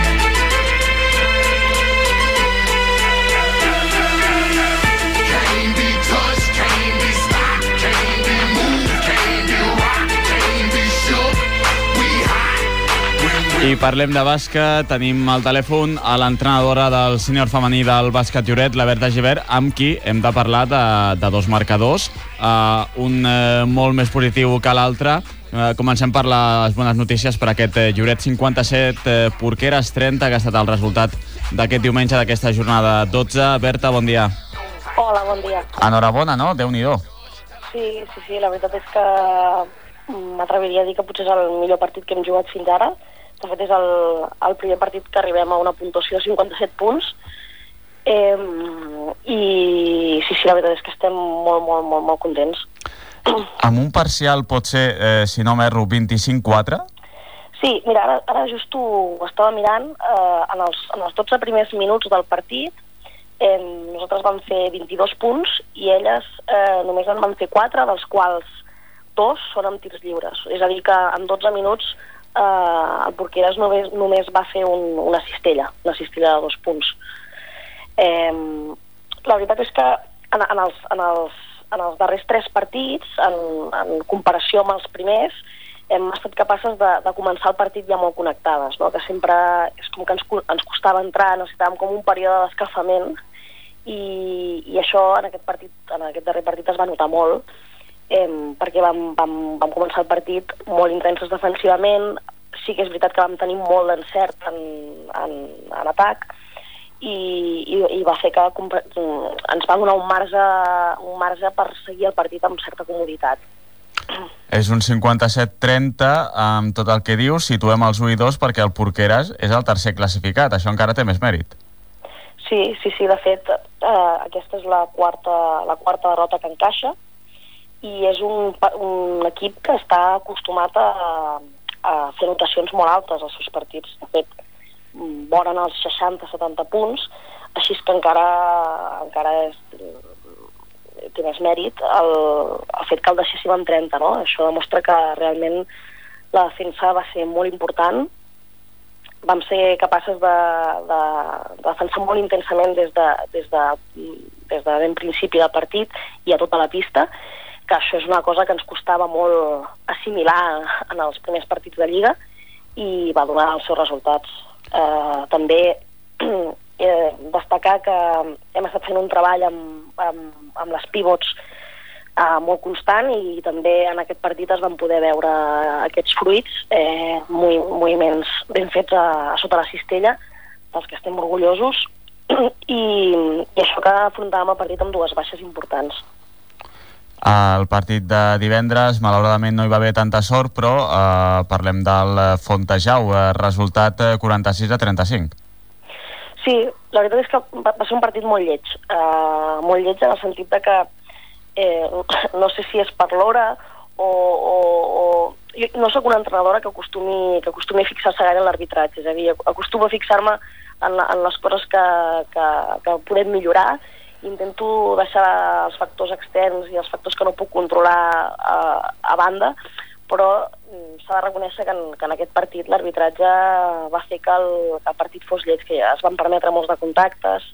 I parlem de bàsquet, tenim al telèfon a l'entrenadora del sènior femení del bàsquet Lloret, la Berta Gibert, amb qui hem de parlar de dos marcadors, un molt més positiu que l'altre. Comencem per les bones notícies per aquest Lloret 57, Porqueres 30, que ha estat el resultat d'aquest diumenge, d'aquesta jornada 12. Berta, bon dia. Hola, bon dia. Enhorabona, no? Déu-n'hi-do. Sí, la veritat és que m'atreviria a dir que potser és el millor partit que hem jugat fins ara. De fet, és el primer partit que arribem a una puntuació de 57 punts. I la veritat és que estem molt contents. Amb un parcial pot ser, si no m'erro, 25-4? Sí, mira, ara just ho estava mirant. En els 12 primers minuts del partit, nosaltres vam fer 22 punts i elles només en van fer 4, dels quals 2 són amb tirs lliures. És a dir, que en 12 minuts el Porqueres només va fer una cistella de 2 punts. La veritat és que en els darrers 3 partits, en comparació amb els primers, hem estat capaces de començar el partit ja molt connectades, no? Que sempre és com que ens costava entrar, necessitàvem com un període d'escalfament, i això en aquest darrer partit es va notar molt, perquè vam començar el partit molt intensos defensivament. Sí que és veritat que vam tenir molt d'encert en atac, i va fer que ens va donar un marge per seguir el partit amb certa comoditat. És un 57-30 amb tot el que dius. Situem els 1 i 2 perquè el Porqueres és el tercer classificat. Això encara té més mèrit. Sí, de fet aquesta és la quarta derrota que encaixa, i és un equip que està acostumat a fer notacions molt altes als seus partits. De fet, voren els 60-70 punts, així que encara té més mèrit el fet que el deixéssim en 30, no? Això demostra que realment la defensa va ser molt important. Vam ser capaces de defensar molt intensament des de ben principi del partit i a tota la pista, que això és una cosa que ens costava molt assimilar en els primers partits de Lliga, i va donar els seus resultats. També destacar que hem estat fent un treball amb les pivots molt constant, i també en aquest partit es van poder veure aquests fruits, moviments ben fets a sota la cistella, dels que estem orgullosos, i això que afrontàvem el partit amb 2 baixes importants. El partit de divendres, malauradament no hi va haver tanta sort, però parlem del Fontejau, resultat 46-35. Sí, la veritat és que va ser un partit molt lleig en el sentit de que no sé si és per l'hora o jo no sóc una entrenadora que acostumi a fixar-se gaire en l'arbitratge, és a dir, acostumo a fixar-me en les coses que podem millorar. Intento deixar els factors externs i els factors que no puc controlar a banda, però s'ha de reconèixer que en aquest partit l'arbitratge va fer que el partit fos lleig, que es van permetre molts de contactes,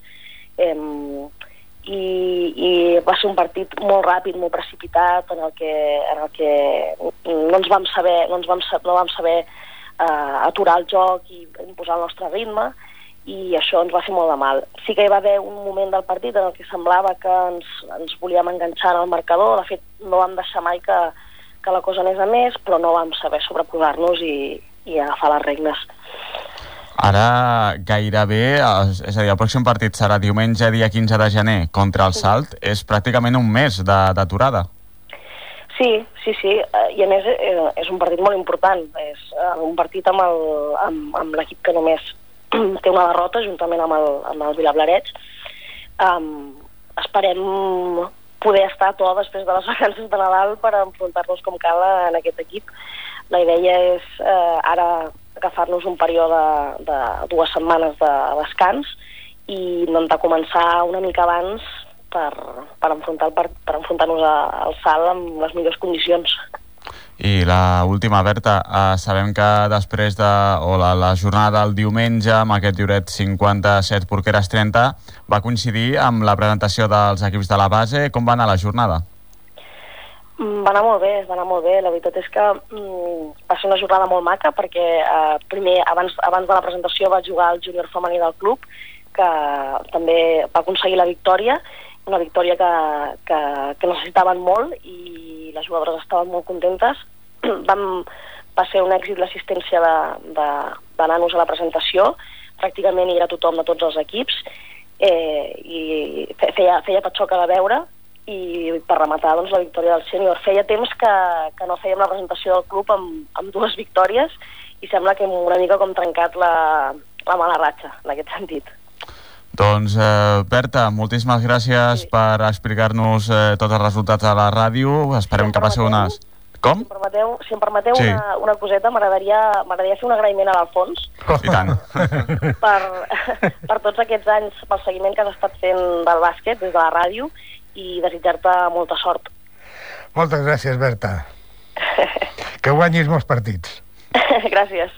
i va ser un partit molt ràpid, molt precipitat, en el que no vam saber aturar el joc i imposar el nostre ritme, i això ens va fer molt de mal. Sí que hi va haver un moment del partit en el que semblava que ens volíem enganxar en el marcador. De fet, no vam deixar mai que la cosa anés a més, però no vam saber sobreposar-nos i agafar les regnes. Ara gairebé, és a dir, el pròxim partit serà diumenge, dia 15 de gener, contra el Salt. És pràcticament un mes d'aturada. Sí. I a més és un partit molt important. És un partit amb l'equip que només té una derrota, juntament amb el Vilablareix. Esperem poder estar tot després de les vacances de Nadal per enfrontar-nos com cal en aquest equip. La idea és ara agafar-nos un període de 2 setmanes de descans i intentar començar una mica abans per enfrontar-nos al Salt amb les millors condicions. I la última, Berta, sabem que després de la jornada del diumenge amb aquest Lloret 57 Porqueres 30 va coincidir amb la presentació dels equips de la base. Com va anar la jornada? Va anar molt bé. La veritat és que va ser una jornada molt maca perquè primer, abans de la presentació, va jugar el júnior femení del club, que també va aconseguir la victòria, una victòria que necessitaven molt i les jugadores estaven molt contentes. Va ser un èxit l'assistència de nanos a la presentació, pràcticament hi era tothom de tots els equips, i feia patxoca de veure, i per rematar doncs, la victòria del sènior. Feia temps que no fèiem la presentació del club amb 2 victòries i sembla que hem una mica com trencat la mala ratxa en aquest sentit. Doncs, Berta, moltíssimes gràcies per explicar-nos tots els resultats a la ràdio. Esperem que passeu unes... Com? Si em permeteu sí. una coseta, m'agradaria fer un agraïment a l'Alfons. I tant. per tots aquests anys, pel seguiment que has estat fent del bàsquet des de la ràdio i desitjar-te molta sort. Moltes gràcies, Berta. Que guanyis molts partits. Gràcies.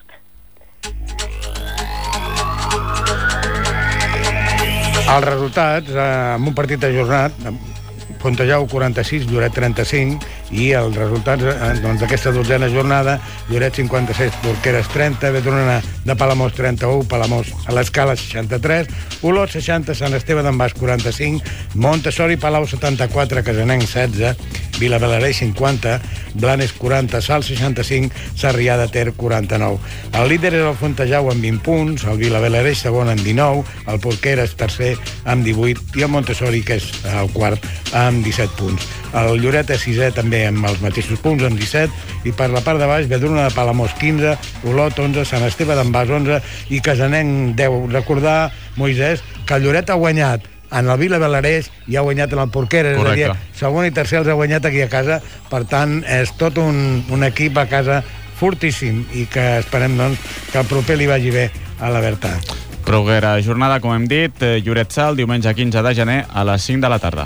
Els resultats, amb un partit ajornat, Fontejau 46, Lloret 35, i els resultats d'aquesta dotzena jornada: Lloret 56, Porqueres 30, Vedruna de Palamós 31, Palamós a l'Escala 63, Olot 60, Sant Esteve d'en Bas 45, Montessori Palau 74, Casanenc 16, Vilablareix 50, Blanes 40, Salt 65, Sarrià de Ter 49. El líder és el Fontejau amb 20 punts, el Vilablareix segon amb 19, el Porqueres tercer amb 18 i el Montessori, que és el quart, amb 17 punts. El Lloret és sisè també amb els mateixos punts, amb 17, i per la part de baix Vedruna de Palamós 15, Olot 11, Sant Esteve d'en Bas 11 i Casanenc 10. Recordar, Moisès, que el Lloret ha guanyat en el Vilablareix i ha guanyat en el Porqueres. Correcte. És a dir, segon i tercer els ha guanyat aquí a casa, per tant és tot un equip a casa fortíssim i que esperem doncs, que el proper li vagi bé a la Berta. Proguera jornada, com hem dit, Lloret Salt, diumenge 15 de gener a les 5 de la tarda.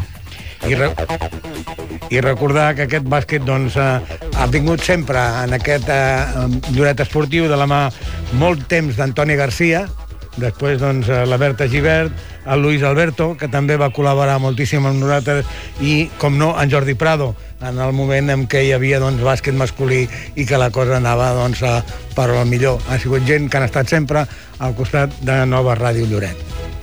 I recordar que aquest bàsquet doncs, ha vingut sempre en aquest Lloret esportiu de la mà molt temps d'Antoni Garcia, després doncs, la Berta Gibert, el Luis Alberto, que també va col·laborar moltíssim amb nosaltres, i, com no, en Jordi Prado, en el moment en què hi havia doncs, bàsquet masculí i que la cosa anava doncs, per al millor. Ha sigut gent que han estat sempre al costat de Nova Ràdio Lloret.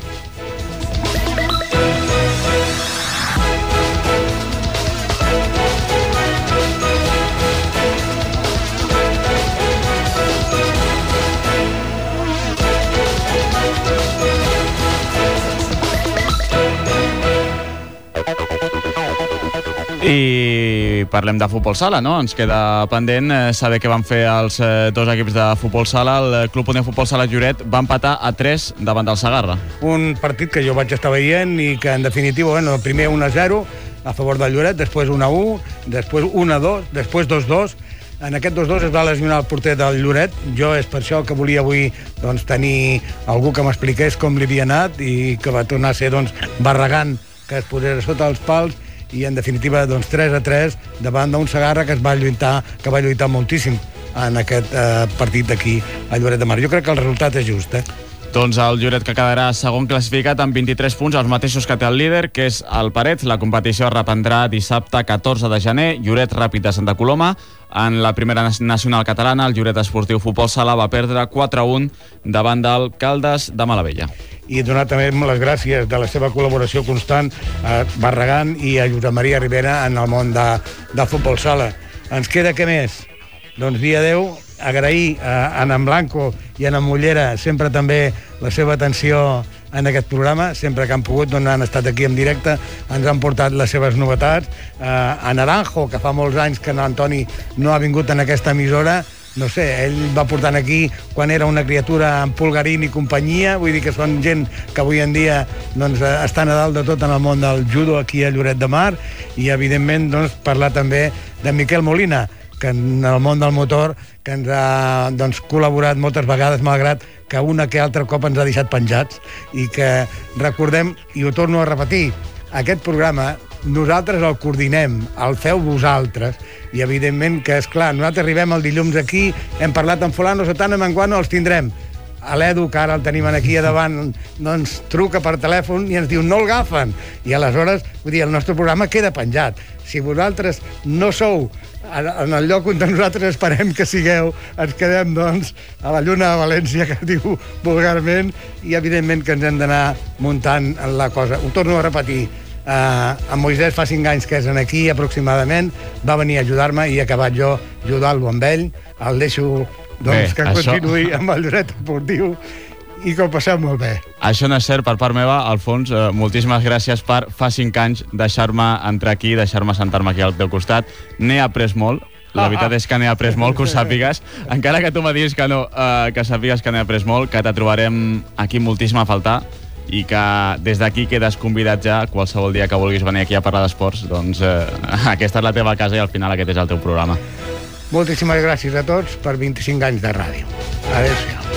I parlem de futbol sala, no? Ens queda pendent saber què van fer els dos equips de futbol sala. El Club Unió Futbol Sala Lloret va empatar a 3 davant del Segarra. Un partit que jo vaig estar veient i que, en definitiva, primer 1-0 a favor del Lloret, després 1-1, després 1-2, després 2-2. En aquest 2-2 es va lesionar el porter del Lloret. Jo és per això que volia avui doncs, tenir algú que m'expliqués com li havia anat i que va tornar a ser doncs, Barragán, que es posés sota els pals, i en definitiva doncs, 3-3 davant d'un Segarra que va lluitar moltíssim en aquest partit d'aquí a Lloret de Mar. Jo crec que el resultat és just, Doncs el Lloret, que quedarà segon classificat amb 23 punts, els mateixos que té el líder, que és el Parets. La competició es reprendrà dissabte 14 de gener. Lloret Ràpid de Santa Coloma. En la primera nacional catalana, el Lloret Esportiu Futbol Sala va perdre 4-1 davant del Caldes de Malavella. I donar també les gràcies de la seva col·laboració constant a Barragán i a Josep Maria Rivera en el món de futbol sala. Ens queda què més? Doncs dir adeu, agrair a en Blanco i a en Mollera sempre també la seva atenció en aquest programa, sempre que han pogut, doncs han estat aquí en directe, ens han portat les seves novetats. A Naranjo, que fa molts anys que l'Antoni no ha vingut en aquesta emissora, no sé, ell va portant aquí quan era una criatura amb Pulgarín i companyia, vull dir que són gent que avui en dia doncs, estan a dalt de tot en el món del judo aquí a Lloret de Mar, i evidentment doncs, parlar també de Miquel Molina, que en el món del motor que ens ha doncs, col·laborat moltes vegades, malgrat que una que altre cop ens ha deixat penjats, i que recordem, i ho torno a repetir, aquest programa nosaltres el coordinem, el feu vosaltres, i evidentment que, és clar, nosaltres arribem el dilluns aquí, hem parlat amb fulano, sotano, menguano, els tindrem. A l'Edu, que ara el tenim aquí a davant, doncs truca per telèfon i ens diu no el agafen, i aleshores, vull dir, el nostre programa queda penjat. Si vosaltres no sou en el lloc on nosaltres esperem que sigueu, ens quedem, doncs, a la lluna de València, que diu vulgarment, i evidentment que ens hem d'anar muntant la cosa. Ho torno a repetir, en Moisès fa 5 anys que és aquí aproximadament, va venir a ajudar-me i he acabat jo ajudant-lo amb ell, el deixo doncs, que continuï amb el Lloret Esportiu i que ho passem molt bé. Això no és cert per part meva. Alfons, moltíssimes gràcies per fa 5 anys deixar-me entrar aquí, deixar-me sentar-me aquí al teu costat. N'he après molt. La veritat és que n'he après molt, que ho sàpigues. Encara que tu me diguis que no, que sàpigues que n'he après molt, que te trobarem aquí moltíssim a faltar, i que des d'aquí quedes convidat ja qualsevol dia que vulguis venir aquí a parlar d'esports. Doncs aquesta és la teva casa i al final aquest és el teu programa. Moltíssimes gràcies a tots per 25 anys de ràdio. Adéu-siau.